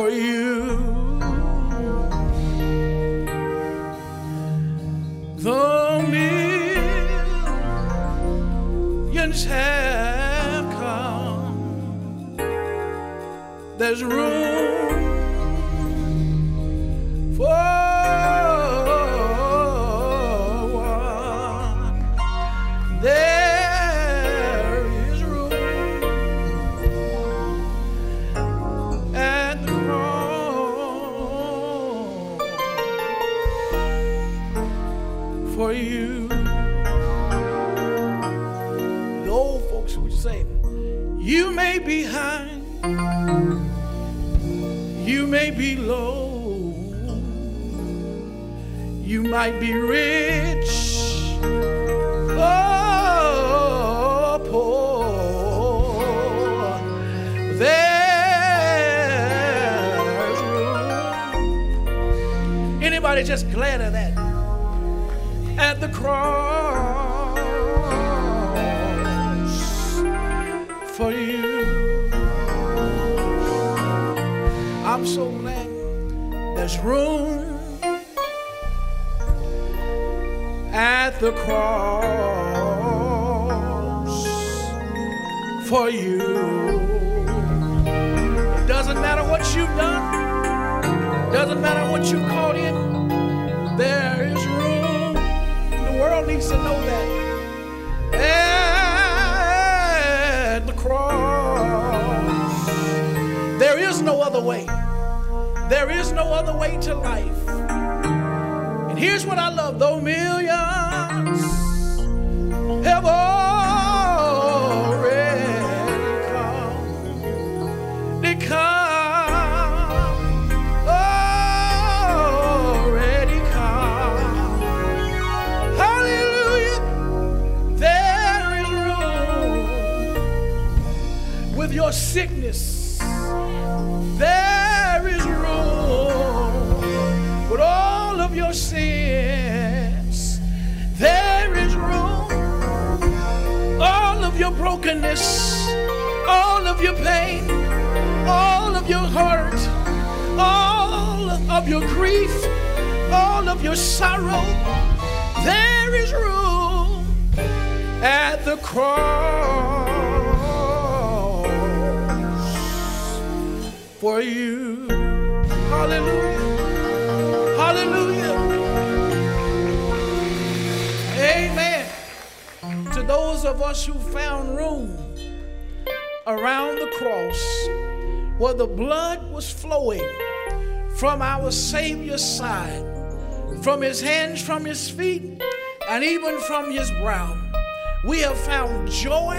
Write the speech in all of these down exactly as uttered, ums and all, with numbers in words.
for you. The millions have come. There's room for one. There is room at the cross for you. The old folks would say, you may be high, you may be low, you might be rich or poor. There's room. Anybody just glad of that? At the cross for you. I'm so glad there's room at the cross for you. It doesn't matter what you've done, doesn't matter what you've caught in, there is room. The world needs to know that. At the cross, there is no other way. There is no other way to life. And here's what I love, though millions have already come, they come, already come. Hallelujah, there is room with your sickness. There is room with all of your sins. There is room, all of your brokenness, all of your pain, all of your hurt, all of your grief, all of your sorrow. There is room at the cross for you. Hallelujah. Hallelujah. Amen. To those of us who found room around the cross where the blood was flowing from our Savior's side, from his hands, from his feet, and even from his brow, we have found joy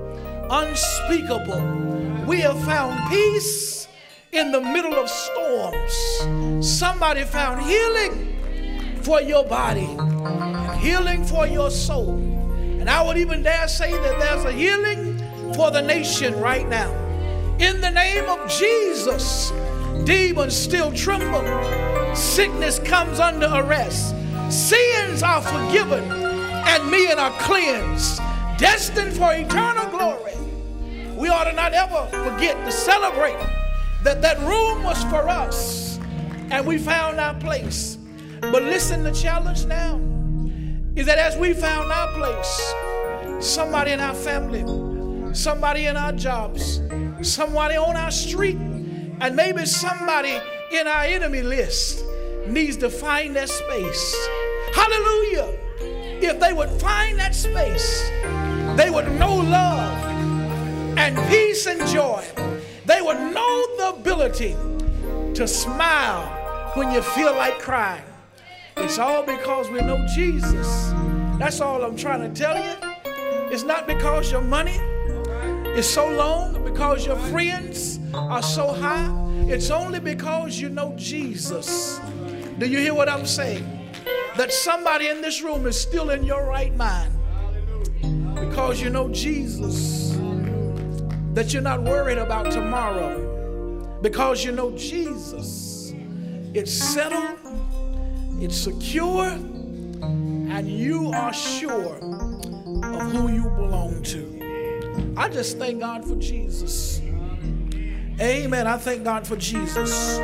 unspeakable. We have found peace in the middle of storms. Somebody found healing for your body and healing for your soul. And I would even dare say that there's a healing for the nation right now. In the name of Jesus, demons still tremble. Sickness comes under arrest. Sins are forgiven and men are cleansed, destined for eternal glory. We ought to not ever forget to celebrate that that room was for us and we found our place. But listen, the challenge now is that as we found our place, somebody in our family, somebody in our jobs, somebody on our street, and maybe somebody in our enemy list needs to find that space. Hallelujah. If they would find that space, they would know love and peace and joy. They would know the ability to smile when you feel like crying. It's all because we know Jesus. That's all I'm trying to tell you. It's not because your money is so long, because your friends are so high. It's only because you know Jesus. Do you hear what I'm saying? That somebody in this room is still in your right mind because you know Jesus. That you're not worried about tomorrow because you know Jesus. It's settled, it's secure, and you are sure of who you belong to. I just thank God for Jesus. Amen. I thank God for Jesus.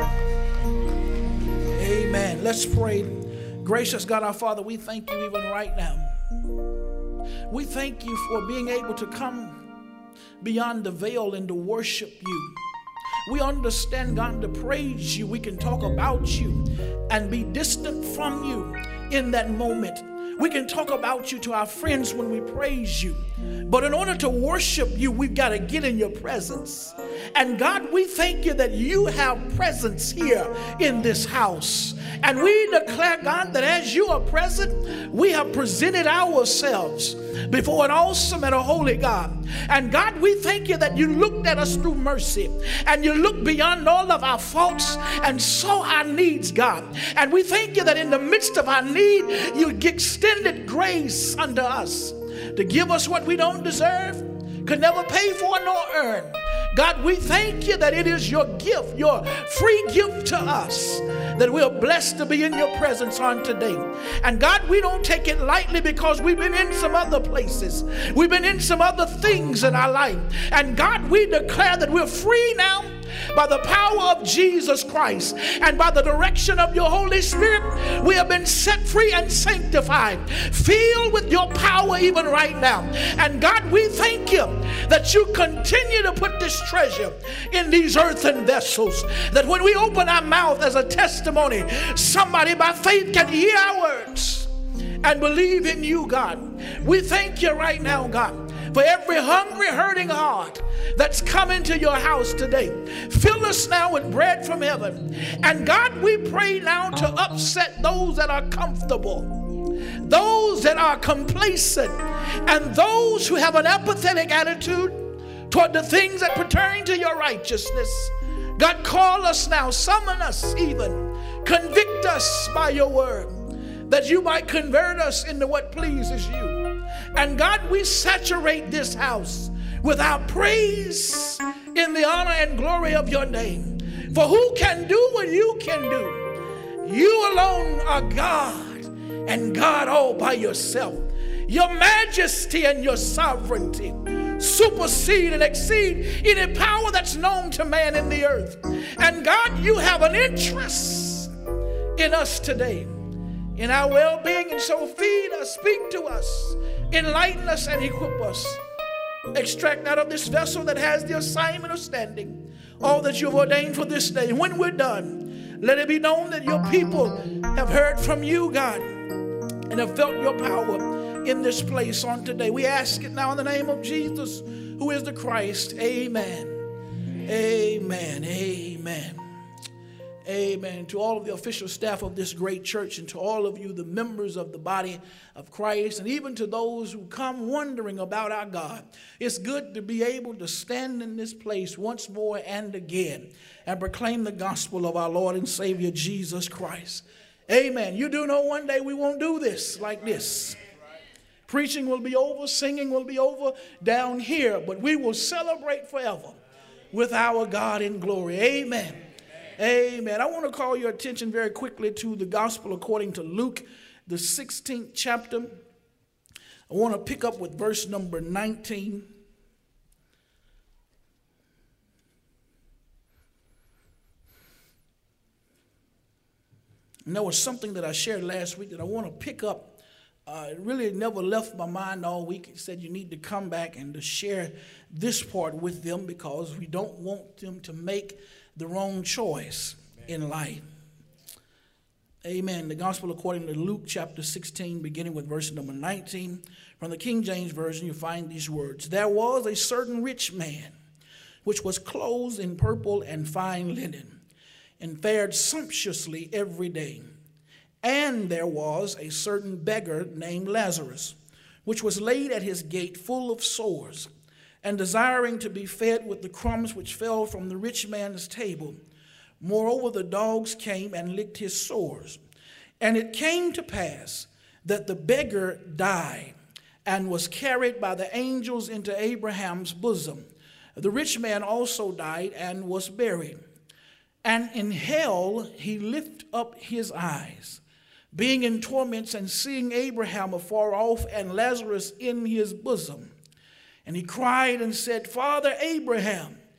Amen. Let's pray. Gracious God, our Father, we thank you even right now. We thank you for being able to come beyond the veil and to worship you. We understand, God, to praise you. We can talk about you and be distant from you in that moment. We can talk about you to our friends when we praise you. But in order to worship you, we've got to get in your presence. And God, we thank you that you have presence here in this house. And we declare, God, that as you are present, we have presented ourselves before an awesome and a holy God. And God, we thank you that you looked at us through mercy and you looked beyond all of our faults and saw our needs, God. And we thank you that in the midst of our need, you extended grace unto us to give us what we don't deserve, could never pay for nor earn. God, we thank you that it is your gift, your free gift to us, that we are blessed to be in your presence on today. And God, we don't take it lightly because we've been in some other places. We've been in some other things in our life. And God, we declare that we're free now by the power of Jesus Christ and by the direction of your Holy Spirit. We have been set free and sanctified, filled with your power even right now. And God, we thank you that you continue to put this treasure in these earthen vessels, that when we open our mouth as a testimony, somebody by faith can hear our words and believe in you, God. We thank you right now, God, for every hungry, hurting heart that's come into your house today. Fill us now with bread from heaven. And God, we pray now to upset those that are comfortable, those that are complacent, and those who have an apathetic attitude toward the things that pertain to your righteousness. God, call us now, summon us even, convict us by your word, that you might convert us into what pleases you. And God, we saturate this house with our praise in the honor and glory of your name. For who can do what you can do? You alone are God, and God all by yourself. Your majesty and your sovereignty supersede and exceed any power that's known to man in the earth. And God, you have an interest in us today, in our well-being. And so feed us, speak to us, enlighten us, and equip us. Extract out of this vessel that has the assignment of standing all that you've ordained for this day. When we're done, let it be known that your people have heard from you, God, and have felt your power in this place on today. We ask it now in the name of Jesus, who is the Christ. Amen. Amen. Amen. Amen. To all of the official staff of this great church, and to all of you, the members of the body of Christ, and even to those who come wondering about our God, it's good to be able to stand in this place once more and again and proclaim the gospel of our Lord and Savior Jesus Christ. Amen. You do know one day we won't do this like this. Preaching will be over, singing will be over down here, but we will celebrate forever with our God in glory. Amen. Amen. I want to call your attention very quickly to the gospel according to Luke, the sixteenth chapter. I want to pick up with verse number nineteen. And there was something that I shared last week that I want to pick up. Uh, it really never left my mind all week. It said you need to come back and to share this part with them because we don't want them to make the wrong choice in life. Amen. The gospel according to Luke chapter sixteen, beginning with verse number nineteen. From the King James Version, you find these words. There was a certain rich man, which was clothed in purple and fine linen, and fared sumptuously every day. And there was a certain beggar named Lazarus, which was laid at his gate full of sores, and desiring to be fed with the crumbs which fell from the rich man's table. Moreover, the dogs came and licked his sores. And it came to pass that the beggar died and was carried by the angels into Abraham's bosom. The rich man also died and was buried. And in hell he lifted up his eyes, being in torments and seeing Abraham afar off and Lazarus in his bosom. And he cried and said, Father Abraham,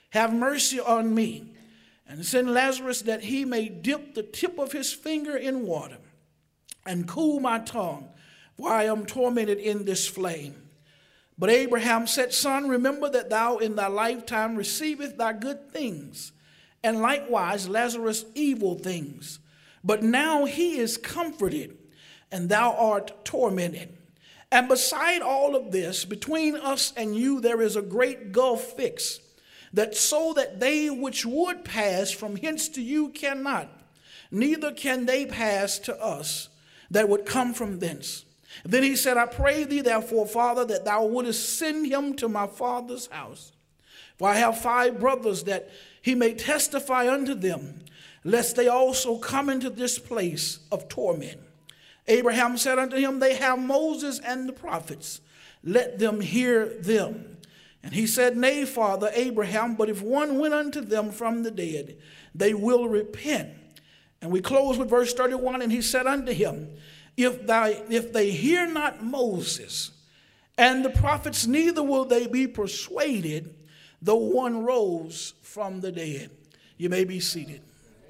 have mercy on me, and send Lazarus that he may dip the tip of his finger in water and cool my tongue, for I am tormented in this flame. But Abraham said, Son, remember that thou in thy lifetime receivest thy good things, and likewise Lazarus evil things. But now he is comforted, and thou art tormented. And beside all of this, between us and you there is a great gulf fixed, that so that they which would pass from hence to you cannot, neither can they pass to us that would come from thence. Then he said, I pray thee therefore, Father, that thou wouldest send him to my father's house. For I have five brothers, that he may testify unto them, lest they also come into this place of torment. Abraham said unto him, They have Moses and the prophets. Let them hear them. And he said, Nay, Father Abraham, but if one went unto them from the dead, they will repent. And we close with verse thirty-one. And he said unto him, If they, if they hear not Moses and the prophets, neither will they be persuaded, though one rose from the dead. You may be seated.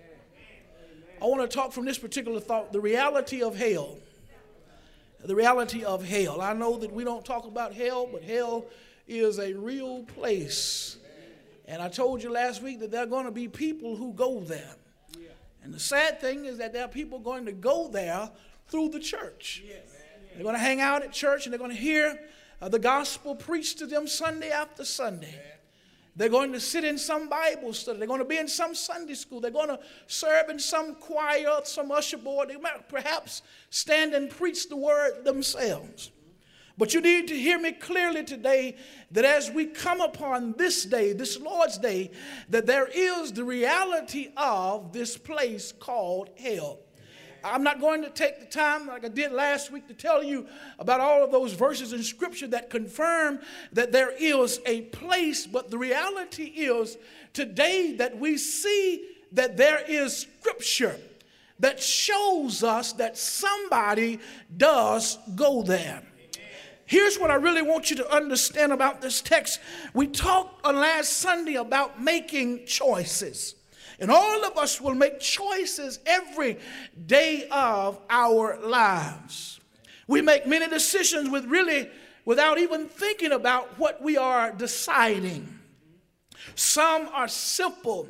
I want to talk from this particular thought, the reality of hell. The reality of hell. I know that we don't talk about hell, but hell is a real place. And I told you last week that there are going to be people who go there. And the sad thing is that there are people going to go there through the church. They're going to hang out at church and they're going to hear uh, the gospel preached to them Sunday after Sunday. They're going to sit in some Bible study. They're going to be in some Sunday school. They're going to serve in some choir, some usher board. They might perhaps stand and preach the word themselves. But you need to hear me clearly today that as we come upon this day, this Lord's Day, that there is the reality of this place called hell. I'm not going to take the time like I did last week to tell you about all of those verses in Scripture that confirm that there is a place, but the reality is today that we see that there is Scripture that shows us that somebody does go there. Here's what I really want you to understand about this text. We talked on last Sunday about making choices. And all of us will make choices every day of our lives. We make many decisions with really without even thinking about what we are deciding. Some are simple.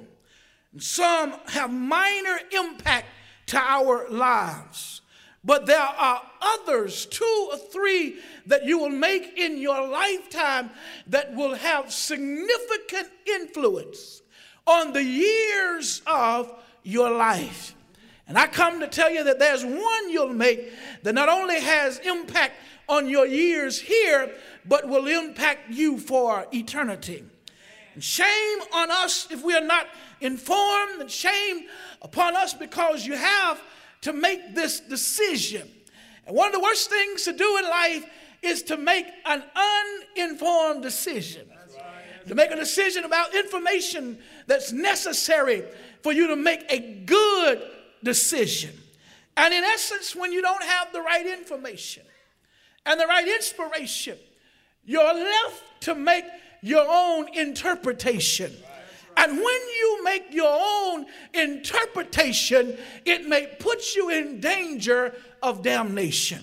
Some have minor impact to our lives. But there are others, two or three, that you will make in your lifetime that will have significant influence on the years of your life. And I come to tell you that there's one you'll make that not only has impact on your years here, but will impact you for eternity. And shame on us if we are not informed, and shame upon us because you have to make this decision. And one of the worst things to do in life is to make an uninformed decision. To make a decision about information that's necessary for you to make a good decision. And in essence, when you don't have the right information and the right inspiration, you're left to make your own interpretation. And when you make your own interpretation, it may put you in danger of damnation.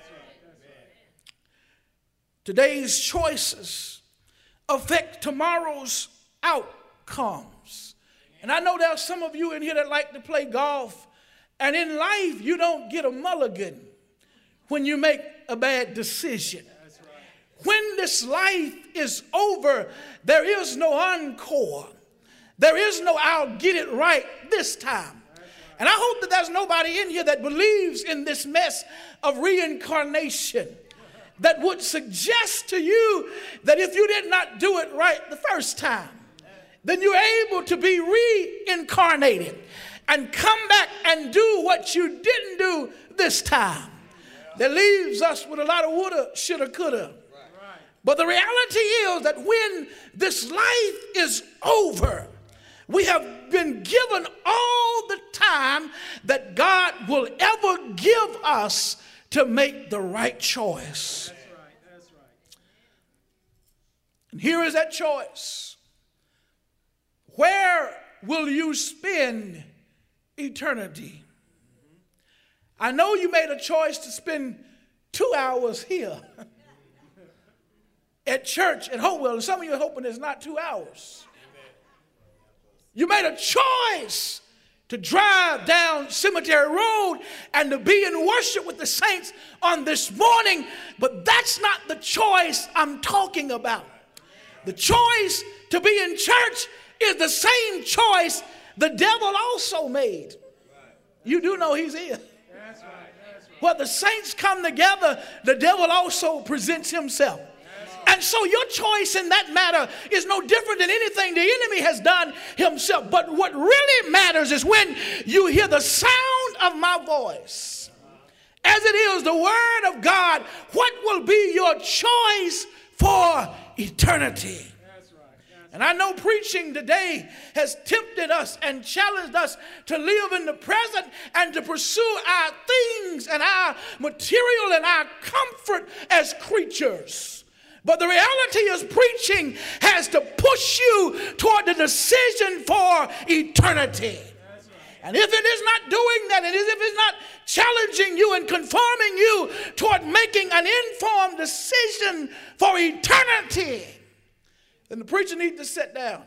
Today's choices affect tomorrow's outcomes. And I know there are some of you in here that like to play golf. And in life, you don't get a mulligan when you make a bad decision. When this life is over, there is no encore. There is no I'll get it right this time. And I hope that there's nobody in here that believes in this mess of reincarnation that would suggest to you that if you did not do it right the first time, then you're able to be reincarnated and come back and do what you didn't do this time. That leaves us with a lot of woulda, shoulda, coulda. But the reality is that when this life is over, we have been given all the time that God will ever give us to make the right choice. That's right, that's right. And here is that choice. where will you spend eternity? I know you made a choice to spend two hours here at church at Hopewell, and some of you are hoping it's not two hours. You made a choice to drive down Cemetery Road and to be in worship with the saints on this morning, but that's not the choice I'm talking about. The choice to be in church is the same choice the devil also made. You do know he's here. Where the saints come together, the devil also presents himself. And so your choice in that matter is no different than anything the enemy has done himself. But what really matters is when you hear the sound of my voice, as it is the word of God, what will be your choice for eternity? And I know preaching today has tempted us and challenged us to live in the present and to pursue our things and our material and our comfort as creatures. But the reality is preaching has to push you toward the decision for eternity. And if it is not doing that, and if it's not challenging you and conforming you toward making an informed decision for eternity, then the preacher needs to sit down,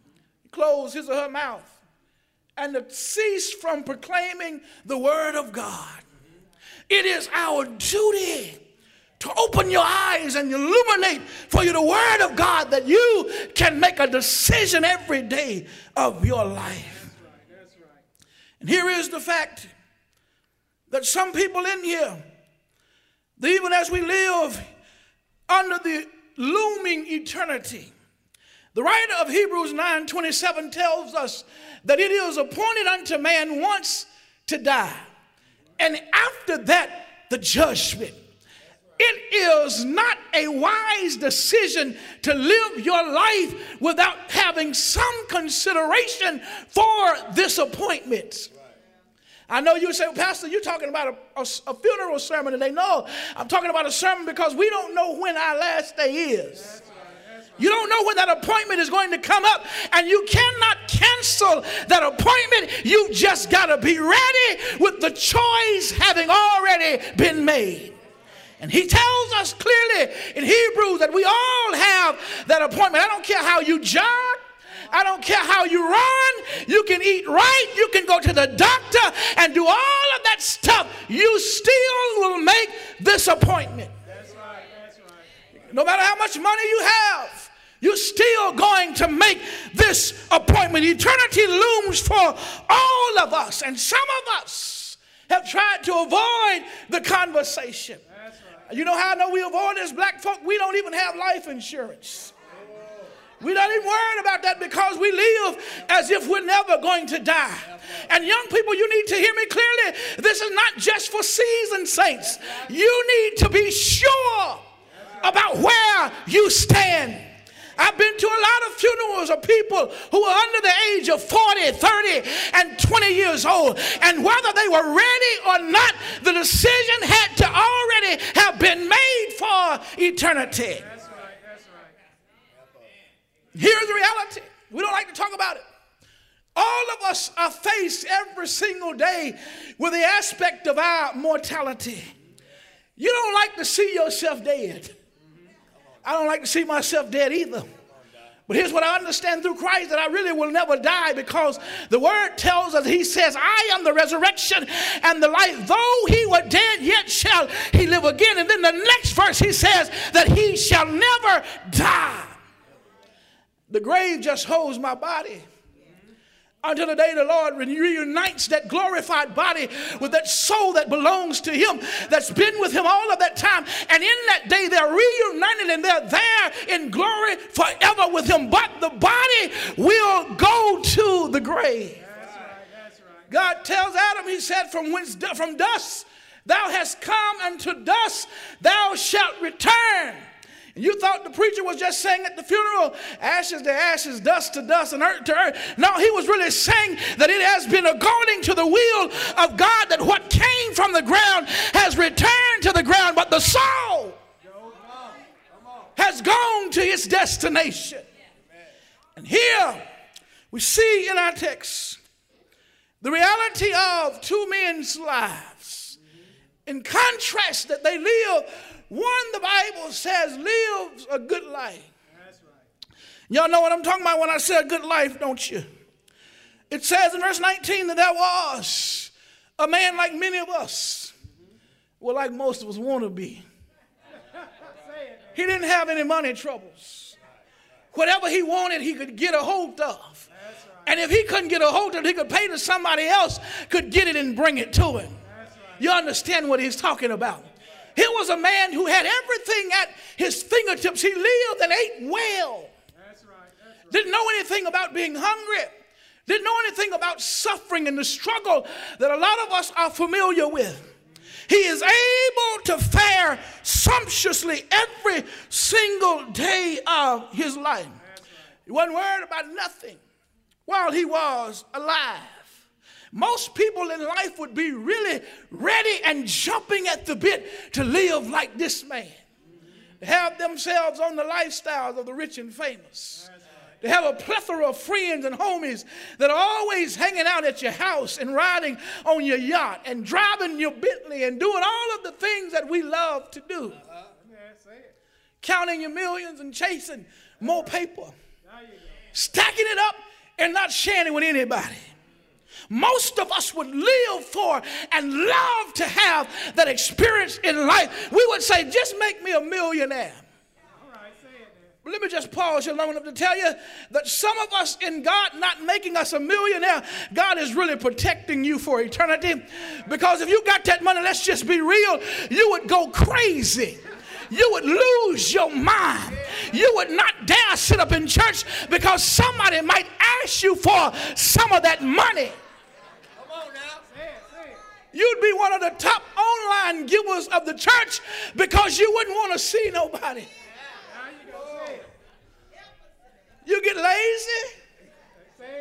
close his or her mouth, and to cease from proclaiming the word of God. It is our duty to open your eyes and illuminate for you the word of God, that you can make a decision every day of your life. That's right, that's right. And here is the fact that some people in here, that even as we live under the looming eternity, the writer of Hebrews nine twenty-seven tells us that it is appointed unto man once to die, and after that the judgment. It is not a wise decision to live your life without having some consideration for this appointment. I know you say, well, Pastor, you're talking about a, a, a funeral sermon today. No, I'm talking about a sermon because we don't know when our last day is. You don't know when that appointment is going to come up, and you cannot cancel that appointment. You just got to be ready with the choice having already been made. And he tells us clearly in Hebrews that we all have that appointment. I don't care how you jog. I don't care how you run. You can eat right. You can go to the doctor and do all of that stuff. You still will make this appointment. That's right. That's right. No matter how much money you have, you're still going to make this appointment. Eternity looms for all of us. And some of us have tried to avoid the conversation. You know how I know we avoid this? Black folk, we don't even have life insurance. We're not even worried about that because we live as if we're never going to die. And young people, you need to hear me clearly. This is not just for seasoned saints. You need to be sure about where you stand. I've been to a lot of funerals of people who were under the age of forty, thirty, and twenty years old. And whether they were ready or not, the decision had to already have been made for eternity. That's right, that's right. Here's the reality. We don't like to talk about it. All of us are faced every single day with the aspect of our mortality. You don't like to see yourself dead. I don't like to see myself dead either. But here's what I understand through Christ, that I really will never die, because the word tells us, he says, I am the resurrection and the life. Though he were dead, yet shall he live again. And then the next verse, he says that he shall never die. The grave just holds my body until the day the Lord reunites that glorified body with that soul that belongs to him, that's been with him all of that time. And in that day they're reunited and they're there in glory forever with him. But the body will go to the grave. That's right, that's right. God tells Adam, he said, from whence from dust thou hast come, and to dust thou shalt return. You thought the preacher was just saying at the funeral, ashes to ashes, dust to dust, and earth to earth. No, he was really saying that it has been according to the will of God, that what came from the ground has returned to the ground, but the soul has gone to its destination. And here we see in our text the reality of two men's lives. In contrast, that they live, one, the Bible says, lives a good life. That's right. Y'all know what I'm talking about when I say a good life, don't you? It says in verse nineteen that there was a man like many of us, well, like most of us want to be. He didn't have any money troubles. Whatever he wanted, he could get a hold of. And if he couldn't get a hold of it, he could pay to somebody else, could get it and bring it to him. You understand what he's talking about? He was a man who had everything at his fingertips. He lived and ate well. That's right. That's right. Didn't know anything about being hungry. Didn't know anything about suffering and the struggle that a lot of us are familiar with. He is able to fare sumptuously every single day of his life. He wasn't worried about nothing while he was alive. Most people in life would be really ready and jumping at the bit to live like this man. To have themselves on the lifestyles of the rich and famous. To have a plethora of friends and homies that are always hanging out at your house and riding on your yacht and driving your Bentley and doing all of the things that we love to do. Uh-huh. Counting your millions and chasing more paper. Stacking it up and not sharing it with anybody. Most of us would live for and love to have that experience in life. We would say, just make me a millionaire. But let me just pause here long enough to tell you that some of us in God not making us a millionaire, God is really protecting you for eternity. Because if you got that money, let's just be real, you would go crazy. You would lose your mind. You would not dare sit up in church because somebody might ask you for some of that money. Come on now. Say it, say it. You'd be one of the top online givers of the church because you wouldn't want to see nobody. You get lazy.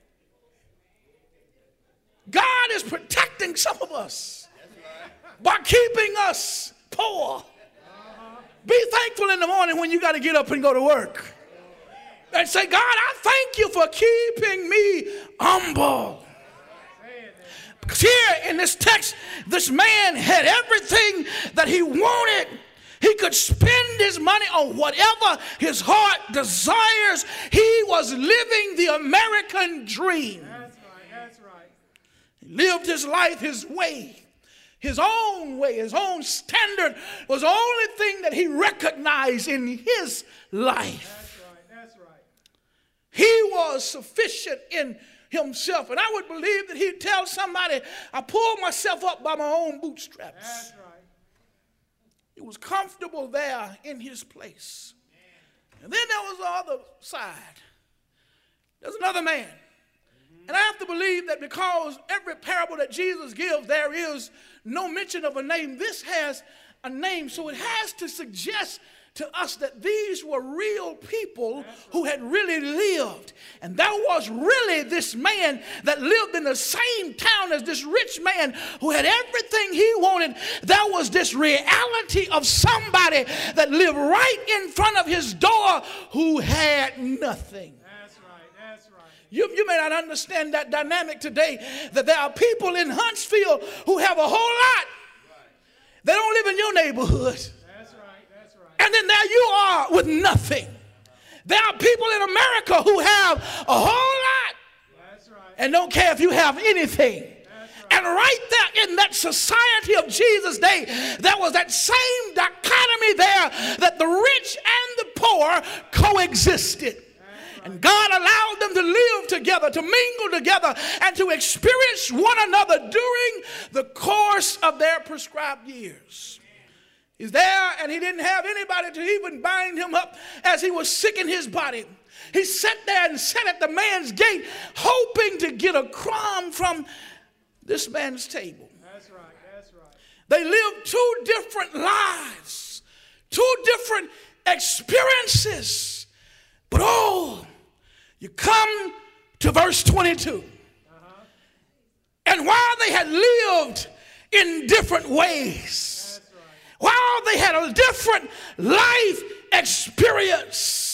God is protecting some of us by keeping us poor. Be thankful in the morning when you got to get up and go to work. And say, God, I thank you for keeping me humble. Because here in this text, this man had everything that he wanted. He could spend his money on whatever his heart desires. He was living the American dream. That's right, that's right. He lived his life his way, his own way, his own standard was the only thing that he recognized in his life. That's right, that's right. He was sufficient in himself. And I would believe that he'd tell somebody, I pulled myself up by my own bootstraps. That's right. He was comfortable there in his place. And then there was the other side. There's another man. And I have to believe that because every parable that Jesus gives, there is no mention of a name. This has a name, so it has to suggest to us that these were real people who had really lived. And there was really this man that lived in the same town as this rich man who had everything he wanted. There was this reality of somebody that lived right in front of his door who had nothing. That's right, that's right. You, you may not understand that dynamic today, that there are people in Huntsville who have a whole lot. They don't live in your neighborhood. And then there you are with nothing. There are people in America who have a whole lot. That's right. And don't care if you have anything. That's right. And right there in that society of Jesus' day, there was that same dichotomy there that the rich and the poor coexisted. Right. And God allowed them to live together, to mingle together, and to experience one another during the course of their prescribed years. He's there, and he didn't have anybody to even bind him up as he was sick in his body. He sat there and sat at the man's gate, hoping to get a crumb from this man's table. That's right, that's right. They lived two different lives, two different experiences. But oh, you come to verse twenty-two. Uh-huh. And while they had lived in different ways, while they had a different life experience,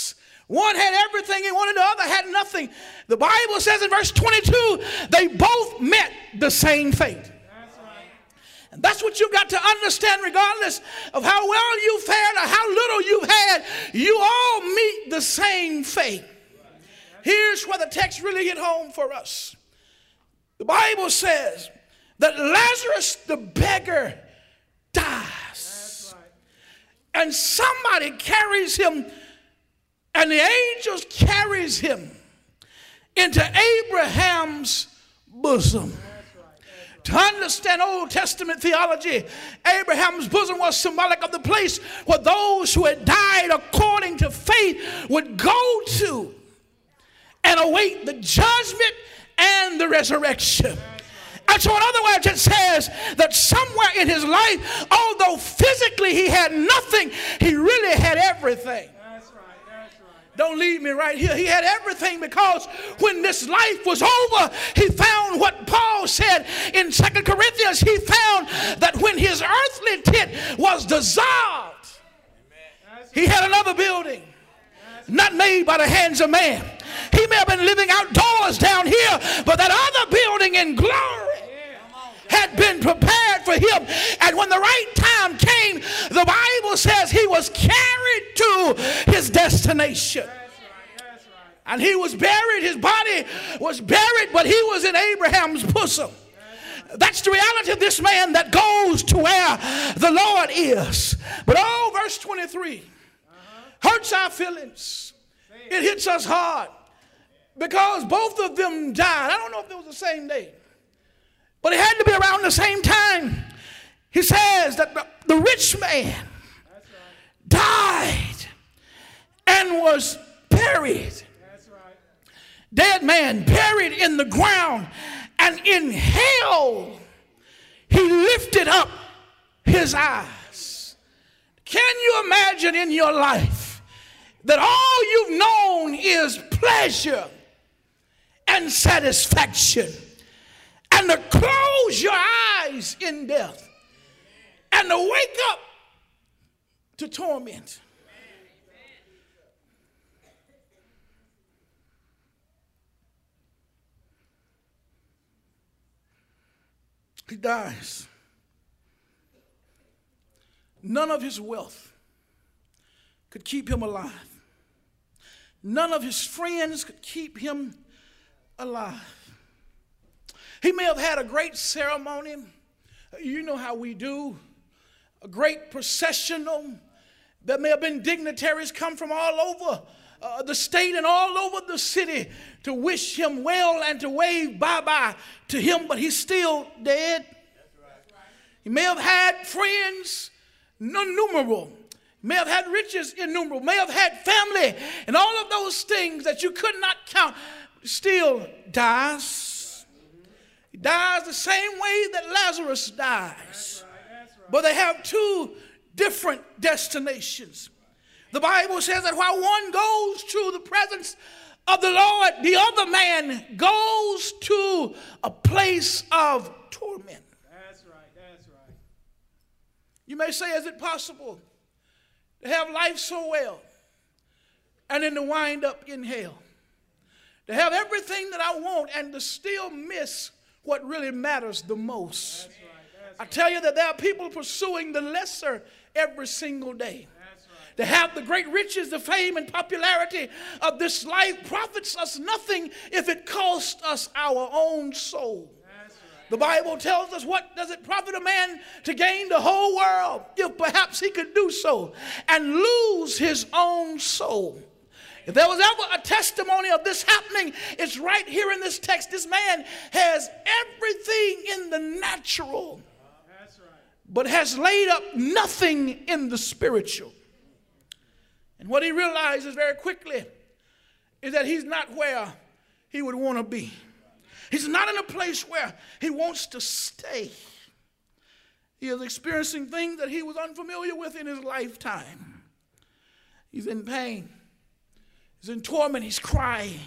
One had everything he wanted, the other had nothing. The Bible says in verse twenty-two, they both met the same fate. That's right. And that's what you've got to understand, regardless of how well you fared or how little you've had, you all meet the same fate. Here's where the text really hit home for us. The Bible says that Lazarus the beggar dies. Right. And somebody carries him, and the angels carries him into Abraham's bosom. That's right. That's right. To understand Old Testament theology, Abraham's bosom was symbolic of the place where those who had died according to faith would go to and await the judgment and the resurrection. And so in other words, it says that somewhere in his life, although physically he had nothing, he really had everything. That's right, that's right. Don't leave me right here. He had everything, because when this life was over, he found what Paul said in Second Corinthians. He found that when his earthly tent was dissolved, he had another building, not made by the hands of man. He may have been living outdoors down here, but that other building in glory had been prepared for him. And when the right time came, the Bible says he was carried to his destination. That's right, that's right. And he was buried. His body was buried, but he was in Abraham's bosom. That's the reality of this man that goes to where the Lord is. But oh, verse twenty-three hurts our feelings. It hits us hard, because both of them died. I don't know if it was the same day, but it had to be around the same time. He says that the, the rich man died and was buried. That's right. Dead man buried in the ground, and in hell he lifted up his eyes. Can you imagine in your life that all you've known is pleasure and satisfaction, and to close your eyes in death and to wake up to torment? He dies. None of his wealth could keep him alive. None of his friends could keep him alive. He may have had a great ceremony. You know how we do. A great processional. There may have been dignitaries come from all over uh, the state and all over the city to wish him well and to wave bye-bye to him, but he's still dead. He may have had friends innumerable. May have had riches innumerable, may have had family, and all of those things that you could not count. Still dies. He dies the same way that Lazarus dies. That's right, that's right. But they have two different destinations. The Bible says that while one goes to the presence of the Lord, the other man goes to a place of torment. That's right, that's right. You may say, is it possible to have life so well and then to wind up in hell? To have everything that I want and to still miss what really matters the most. That's right, that's right. I tell you that there are people pursuing the lesser every single day. That's right. To have the great riches, the fame and popularity of this life profits us nothing if it costs us our own soul. The Bible tells us, what does it profit a man to gain the whole world if perhaps he could do so and lose his own soul? If there was ever a testimony of this happening, it's right here in this text. This man has everything in the natural, but has laid up nothing in the spiritual. And what he realizes very quickly is that he's not where he would want to be. He's not in a place where he wants to stay. He is experiencing things that he was unfamiliar with in his lifetime. He's in pain. He's in torment. He's crying.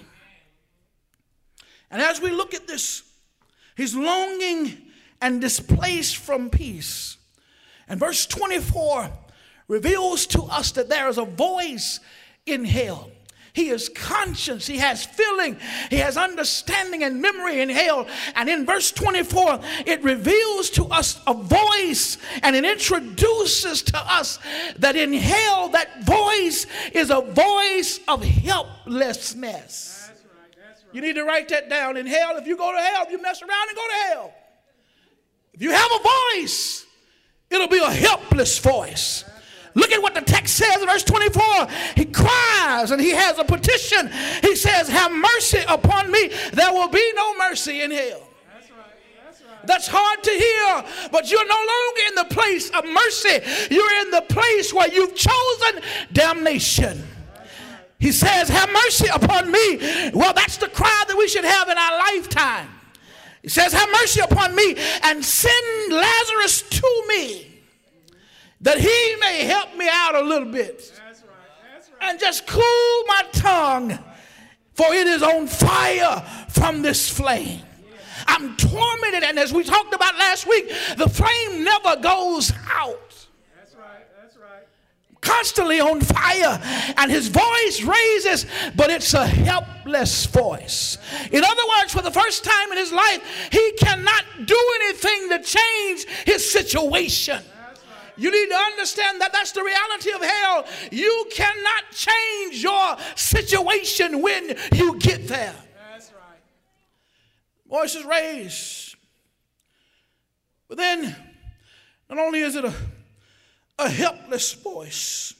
And as we look at this, he's longing and displaced from peace. And verse twenty-four reveals to us that there is a voice in hell. he is conscious, he has feeling, he has understanding and memory in hell. And in verse twenty-four, it reveals to us a voice, and it introduces to us that in hell, that voice is a voice of helplessness. That's right, that's right. You need to write that down. In hell, if you go to hell, if you mess around and go to hell, if you have a voice, it'll be a helpless voice. Look at what the text says in verse twenty-four. He cries and he has a petition. He says, have mercy upon me. There will be no mercy in hell. That's right. That's right. That's hard to hear, but you're no longer in the place of mercy. You're in the place where you've chosen damnation. He says, have mercy upon me. Well, that's the cry that we should have in our lifetime. He says, have mercy upon me and send Lazarus to me, that he may help me out a little bit. That's right, that's right. And just cool my tongue, for it is on fire from this flame. I'm tormented, and as we talked about last week, the flame never goes out. That's right, that's right. Constantly on fire, and his voice raises, but it's a helpless voice. In other words, for the first time in his life, he cannot do anything to change his situation. You need to understand that that's the reality of hell. You cannot change your situation when you get there. That's right. Voice is raised. But then, not only is it a, a helpless voice,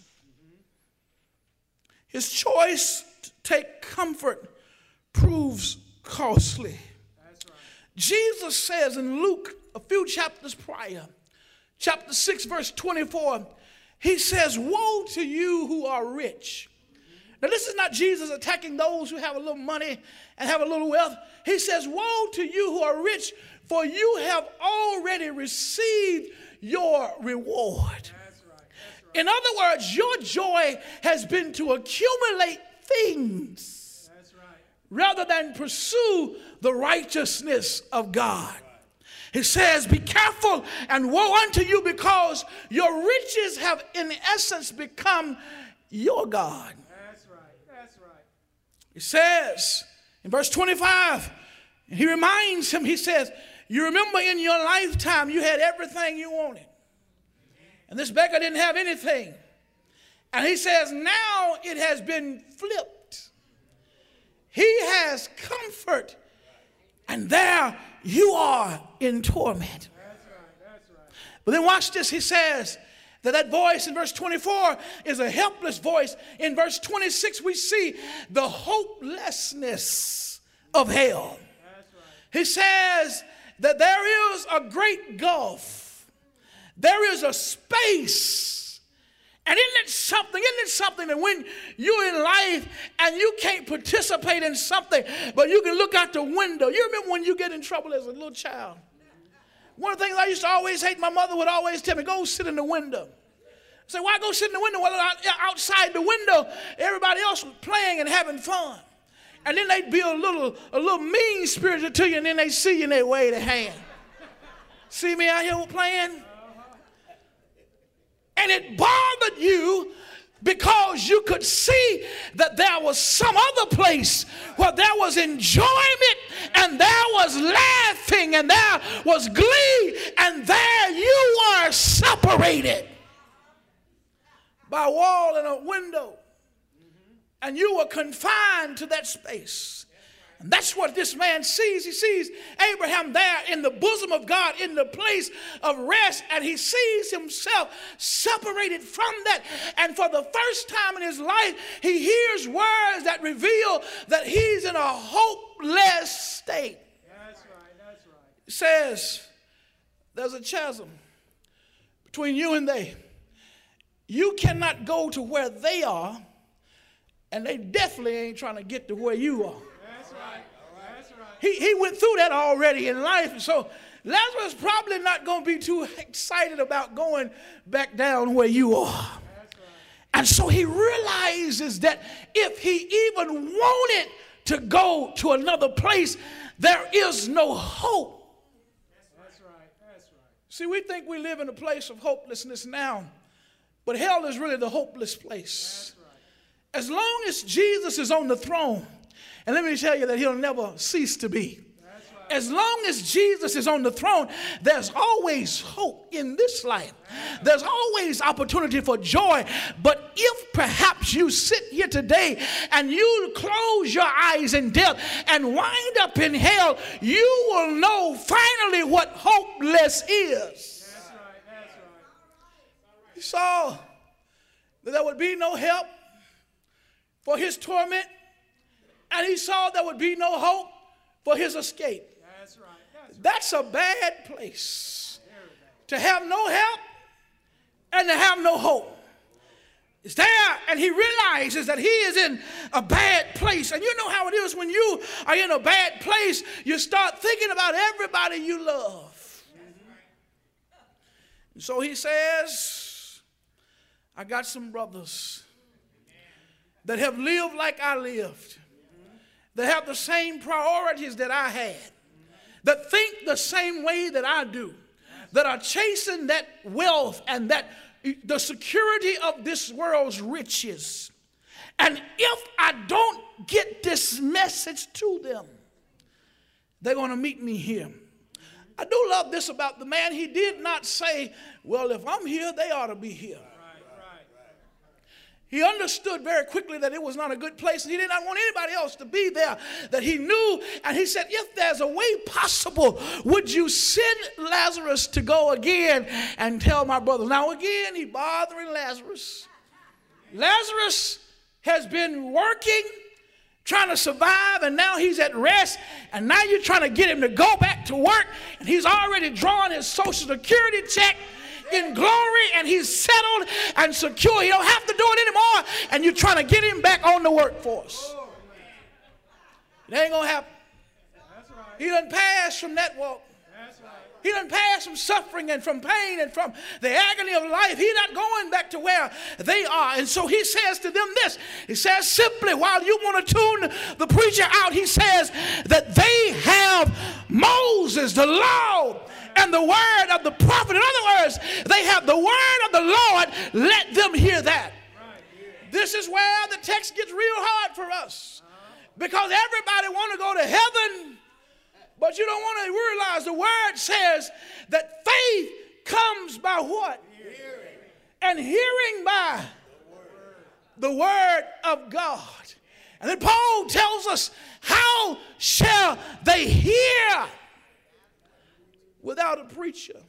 his choice to take comfort proves costly. That's right. Jesus says in Luke, a few chapters prior, chapter six, verse twenty-four, he says, woe to you who are rich. Now, this is not Jesus attacking those who have a little money and have a little wealth. He says, woe to you who are rich, for you have already received your reward. That's right, that's right. In other words, your joy has been to accumulate things, that's right, rather than pursue the righteousness of God. He says, be careful and woe unto you, because your riches have in essence become your God. That's right. That's right. He says in verse twenty-five, he reminds him, he says, you remember in your lifetime you had everything you wanted. And this beggar didn't have anything. And he says, now it has been flipped. He has comfort, and there you are in torment. That's right, that's right. But then watch this. He says that that voice in verse twenty-four is a helpless voice. In verse twenty-six, we see the hopelessness of hell. That's right. He says that there is a great gulf. There is a space. And isn't it something, isn't it something that when you're in life and you can't participate in something, but you can look out the window. You remember when you get in trouble as a little child? One of the things I used to always hate, my mother would always tell me, go sit in the window. I said, why go sit in the window? Well, outside the window, everybody else was playing and having fun. And then they'd be a little, a little mean spirited to you, and then they see you and they wave their hand. See me out here playing? And it bothered you because you could see that there was some other place where there was enjoyment and there was laughing and there was glee, and there you were separated by a wall and a window, and you were confined to that space. And that's what this man sees. He sees Abraham there in the bosom of God, in the place of rest, and he sees himself separated from that. And for the first time in his life, he hears words that reveal that he's in a hopeless state. That's right, that's right. It says, there's a chasm between you and they. You cannot go to where they are, and they definitely ain't trying to get to where you are. He, he went through that already in life. And so Lazarus probably not going to be too excited about going back down where you are. Right. And so he realizes that if he even wanted to go to another place, there is no hope. That's right. That's right. See, we think we live in a place of hopelessness now, but hell is really the hopeless place. That's right. as long as Jesus is on the throne, and let me tell you that he'll never cease to be. As long as Jesus is on the throne, there's always hope in this life. There's always opportunity for joy. But if perhaps you sit here today and you close your eyes in death and wind up in hell, you will know finally what hopeless is. That's right, that's right. He saw that there would be no help for his torment, and he saw there would be no hope for his escape. That's right. That's, right. That's a bad place. To have no help and to have no hope. It's there, and he realizes that he is in a bad place. And you know how it is when you are in a bad place, you start thinking about everybody you love. And so he says, I got some brothers that have lived like I lived, that have the same priorities that I had, that think the same way that I do, that are chasing that wealth and that the security of this world's riches. And if I don't get this message to them, they're going to meet me here. I do love this about the man. He did not say, well, if I'm here, they ought to be here. He understood very quickly that it was not a good place, and he did not want anybody else to be there that he knew. And he said, if there's a way possible, would you send Lazarus to go again and tell my brother? Now again, he bothering Lazarus. Lazarus has been working, trying to survive, and now he's at rest, and now you're trying to get him to go back to work, and he's already drawn his Social Security check in glory, and he's settled and secure. He don't have to do it anymore, and you're trying to get him back on the workforce. It ain't gonna happen. He done passed from that walk. He done passed from suffering and from pain and from the agony of life. He's not going back to where they are. And so he says to them this. He says simply, while you want to tune the preacher out, he says that they have Moses, the law, and the word of the prophet. In other words, they have the word of the Lord. Let them hear that. This is where the text gets real hard for us, because everybody want to go to heaven, but you don't want to realize the word says that faith comes by what? Hearing. And hearing by the word of God. And then Paul tells us, how shall they hear without a preacher?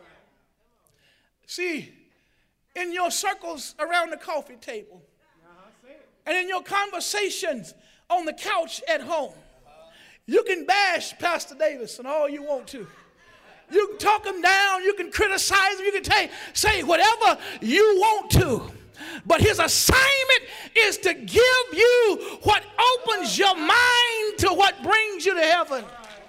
See, in your circles around the coffee table, and in your conversations on the couch at home, you can bash Pastor Davis and all you want to. You can talk him down. You can criticize him. You can take, say whatever you want to. But his assignment is to give you what opens your mind to what brings you to heaven.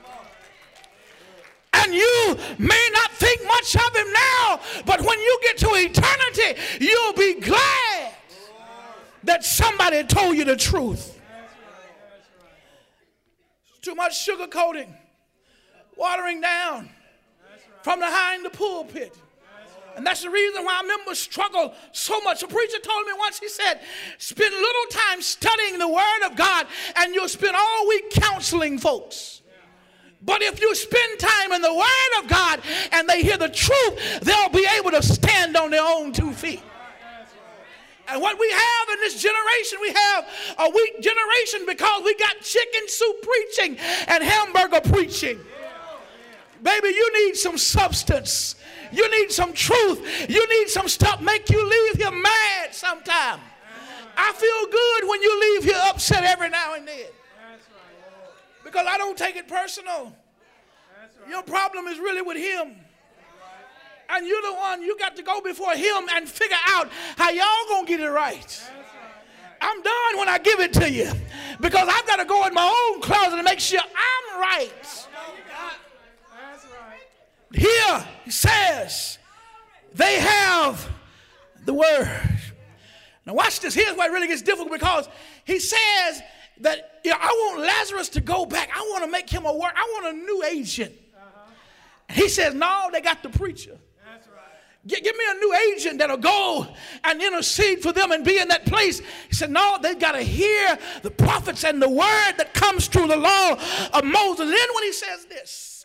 And you may not think much of him now, but when you get to eternity, you'll be glad that somebody told you the truth. Too much sugarcoating, watering down from behind the pulpit. And that's the reason why members struggle so much. A preacher told me once, he said, spend little time studying the word of God and you'll spend all week counseling folks. But if you spend time in the word of God and they hear the truth, they'll be able to stand on their own two feet. And what we have in this generation, we have a weak generation because we got chicken soup preaching and hamburger preaching. Baby, you need some substance. You need some truth. You need some stuff make you leave here mad sometime. I feel good when you leave here upset every now and then. Because I don't take it personal. Your problem is really with him. And you're the one, you got to go before him and figure out how y'all gonna get it right. I'm done when I give it to you, because I've got to go in my own closet and make sure I'm right. Here he says they have the word. Now watch this. Here's where it really gets difficult, because he says that, you know, I want Lazarus to go back. I want to make him a work. I want a new agent. He says, no, they got the preacher. Give me a new agent that'll go and intercede for them and be in that place. He said, no, they've got to hear the prophets and the word that comes through the law of Moses. And then when he says this,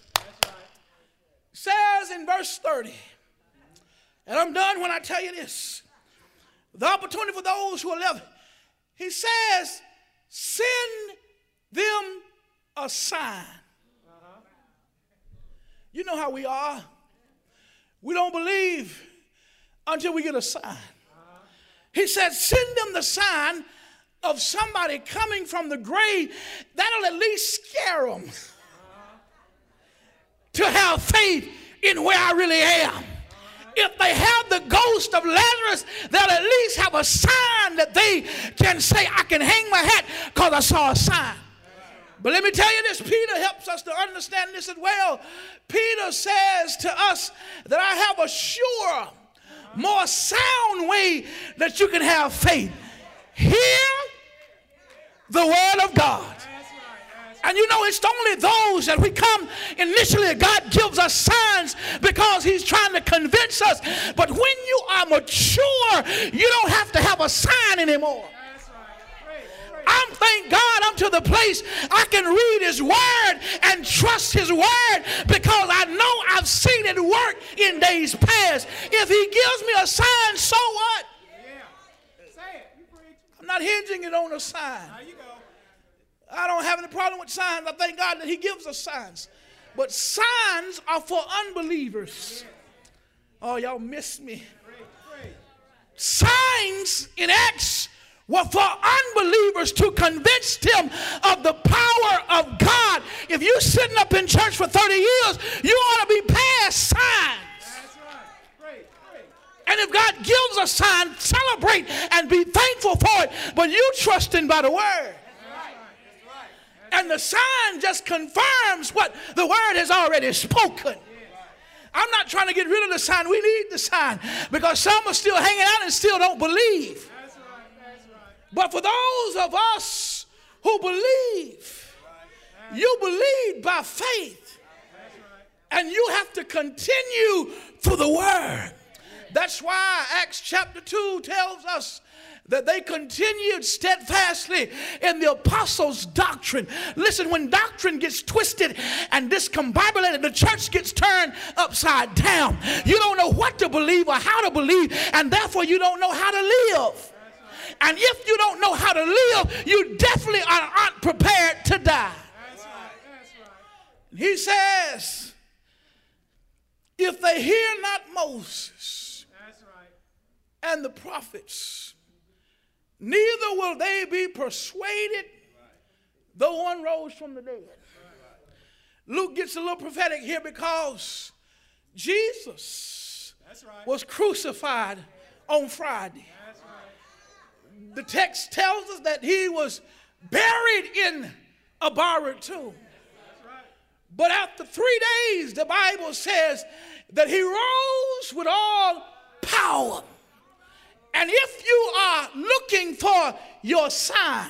he says in verse thirty, and I'm done when I tell you this, the opportunity for those who are left, he says, send them a sign. You know how we are. We don't believe until we get a sign. He said, send them the sign of somebody coming from the grave. That'll at least scare them to have faith in where I really am. If they have the ghost of Lazarus, they'll at least have a sign that they can say, I can hang my hat because I saw a sign. But let me tell you this, Peter helps us to understand this as well. Peter says to us that I have a sure, more sound way that you can have faith. Hear the word of God. And you know, it's only those that we come initially, God gives us signs because he's trying to convince us. But when you are mature, you don't have to have a sign anymore. I'm, thank God, I'm to the place I can read his word and trust his word because I know I've seen it work in days past. If he gives me a sign, so what? Yeah. Say it. You preach. I'm not hinging it on a sign. There you go. I don't have any problem with signs. I thank God that he gives us signs. But signs are for unbelievers. Oh, y'all missed me. Signs in Acts were for unbelievers to convince them of the power of God. If you're sitting up in church for thirty years, you ought to be past signs. That's right. Great, great. And if God gives a sign, celebrate and be thankful for it. But you trusting by the word. And the sign just confirms what the word has already spoken. I'm not trying to get rid of the sign. We need the sign because some are still hanging out and still don't believe. That's right, that's right. But for those of us who believe, you believe by faith. And you have to continue through the word. That's why Acts chapter two tells us that they continued steadfastly in the apostles' doctrine. Listen, when doctrine gets twisted and discombobulated, the church gets turned upside down. You don't know what to believe or how to believe, and therefore you don't know how to live. And if you don't know how to live, you definitely are, aren't prepared to die. That's right. That's right. He says, if they hear not Moses That's right. and the prophets, neither will they be persuaded, though one rose from the dead. Luke gets a little prophetic here because Jesus That's right. was crucified on Friday. That's right. The text tells us that he was buried in a borrowed tomb. That's right. But after three days, the Bible says that he rose with all power. And if you are looking for your sign,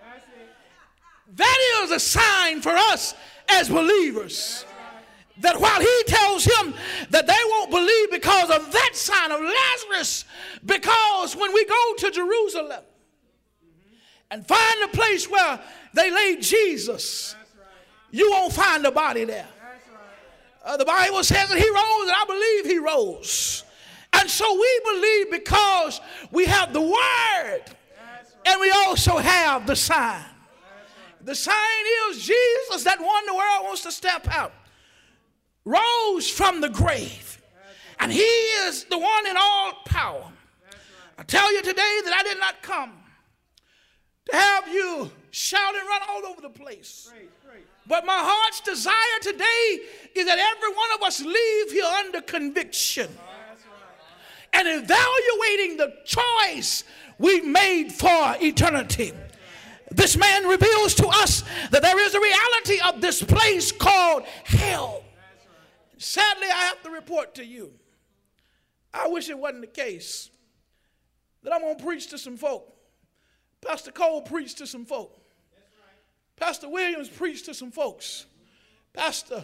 that is a sign for us as believers. That while he tells him that they won't believe because of that sign of Lazarus, because when we go to Jerusalem and find the place where they laid Jesus, you won't find the body there. Uh, the Bible says that he rose, and I believe he rose. And so we believe because we have the word and we also have the sign. The sign is Jesus, that one the world wants to step out, rose from the grave. And he is the one in all power. I tell you today that I did not come to have you shout and run all over the place. But my heart's desire today is that every one of us leave here under conviction and evaluating the choice we made for eternity. This man reveals to us that there is a reality of this place called hell. Sadly, I have to report to you, I wish it wasn't the case, that I'm going to preach to some folk. Pastor Cole preached to some folk. Pastor Williams preached to some folks. Pastor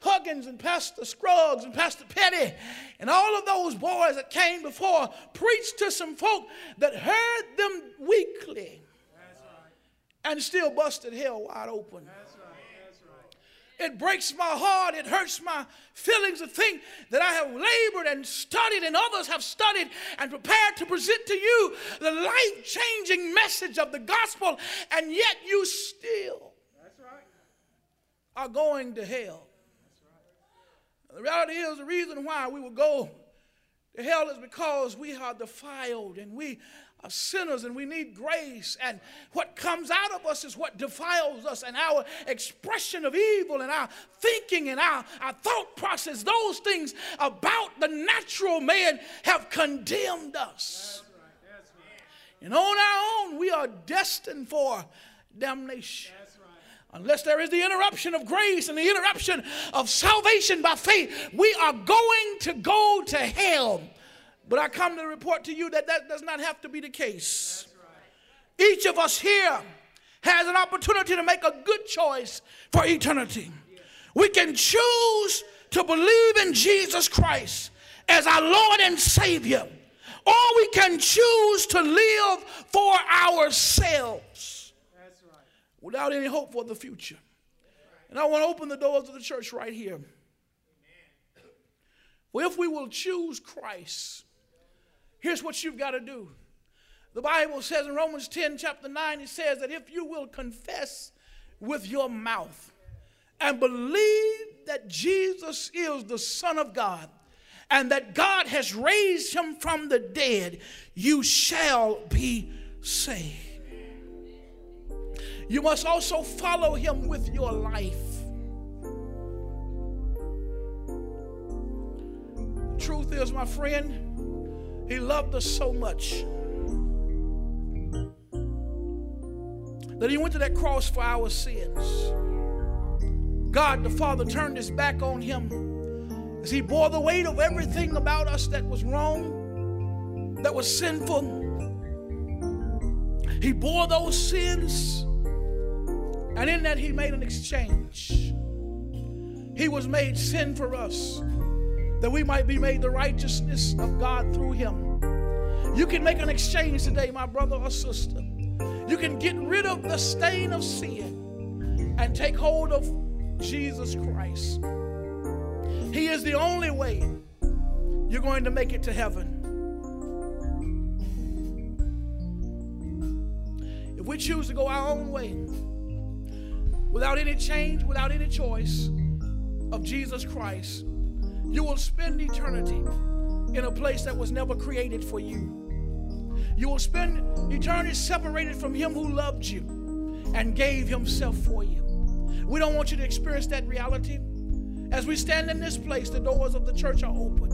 Huggins and Pastor Scruggs and Pastor Petty and all of those boys that came before preached to some folk that heard them weekly. That's right. And still busted hell wide open. That's right. That's right. It breaks my heart. It hurts my feelings to think that I have labored and studied and others have studied and prepared to present to you the life-changing message of the gospel, and yet you still That's right. are going to hell. The reality is the reason why we will go to hell is because we are defiled and we are sinners and we need grace. And what comes out of us is what defiles us, and our expression of evil and our thinking and our, our thought process, those things about the natural man have condemned us. That's right. That's right. And on our own, we are destined for damnation. Unless there is the interruption of grace and the interruption of salvation by faith, we are going to go to hell. But I come to report to you that that does not have to be the case. Right. Each of us here has an opportunity to make a good choice for eternity. Yeah. We can choose to believe in Jesus Christ as our Lord and Savior, or we can choose to live for ourselves without any hope for the future. And I want to open the doors of the church right here. Well, if we will choose Christ, here's what you've got to do. The Bible says in Romans ten, chapter nine, it says that if you will confess with your mouth and believe that Jesus is the Son of God and that God has raised him from the dead, you shall be saved. You must also follow him with your life. The truth is, my friend, he loved us so much that he went to that cross for our sins. God the Father turned his back on him as he bore the weight of everything about us that was wrong, that was sinful. He bore those sins. And in that he made an exchange. He was made sin for us, that we might be made the righteousness of God through him. You can make an exchange today, my brother or sister. You can get rid of the stain of sin and take hold of Jesus Christ. He is the only way you're going to make it to heaven. If we choose to go our own way, without any change, without any choice of Jesus Christ, you will spend eternity in a place that was never created for you. You will spend eternity separated from him who loved you and gave himself for you. We don't want you to experience that reality. As we stand in this place, the doors of the church are open.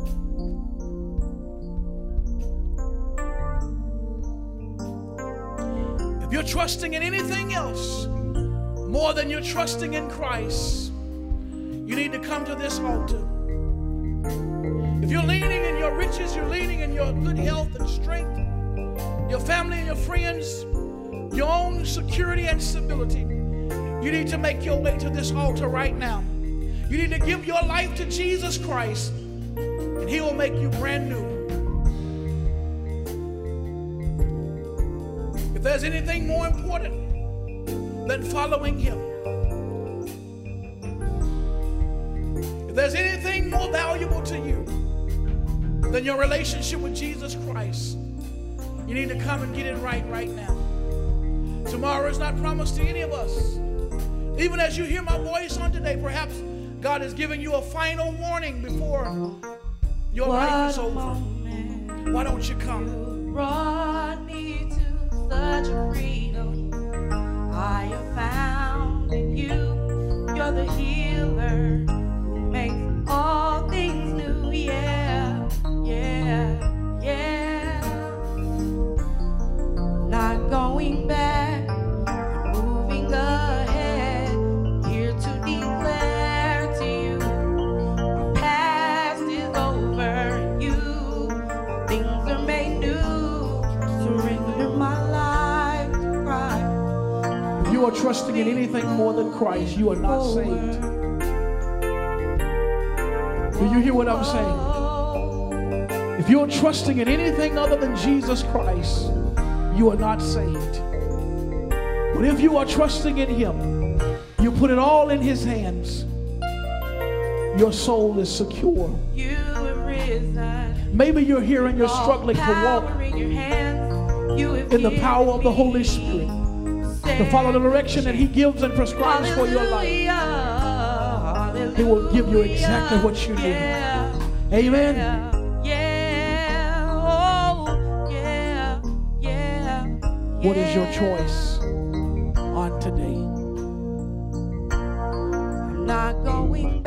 If you're trusting in anything else more than you're trusting in Christ, you need to come to this altar. If you're leaning in your riches, you're leaning in your good health and strength, your family and your friends, your own security and stability, you need to make your way to this altar right now. You need to give your life to Jesus Christ, and he will make you brand new. If there's anything more important than following him, if there's anything more valuable to you than your relationship with Jesus Christ, you need to come and get it right right now. Tomorrow is not promised to any of us. Even as you hear my voice on today, perhaps God is giving you a final warning before your what life is over. Why don't you come? You brought me to such a freedom. I have found in you. You're the healer who makes all things new. Yeah, yeah, yeah. Not going back, moving ahead. Here to declare to you, the past is over. You, things are made new. Surrender my life to Christ. If you are trusting in anything more than Christ, you are not saved. Do you hear what I'm saying? If you're trusting in anything other than Jesus Christ, you are not saved. But if you are trusting in Him, you put it all in His hands, your soul is secure. You have risen. Maybe you're here and you're struggling to walk in, your hands. You have in the power of the Holy me. Spirit, to follow the direction that He gives and prescribes for your life. Hallelujah. He will give you exactly what you need. Yeah. Amen. Yeah. Oh, yeah. Yeah. What is your choice on today? I'm not going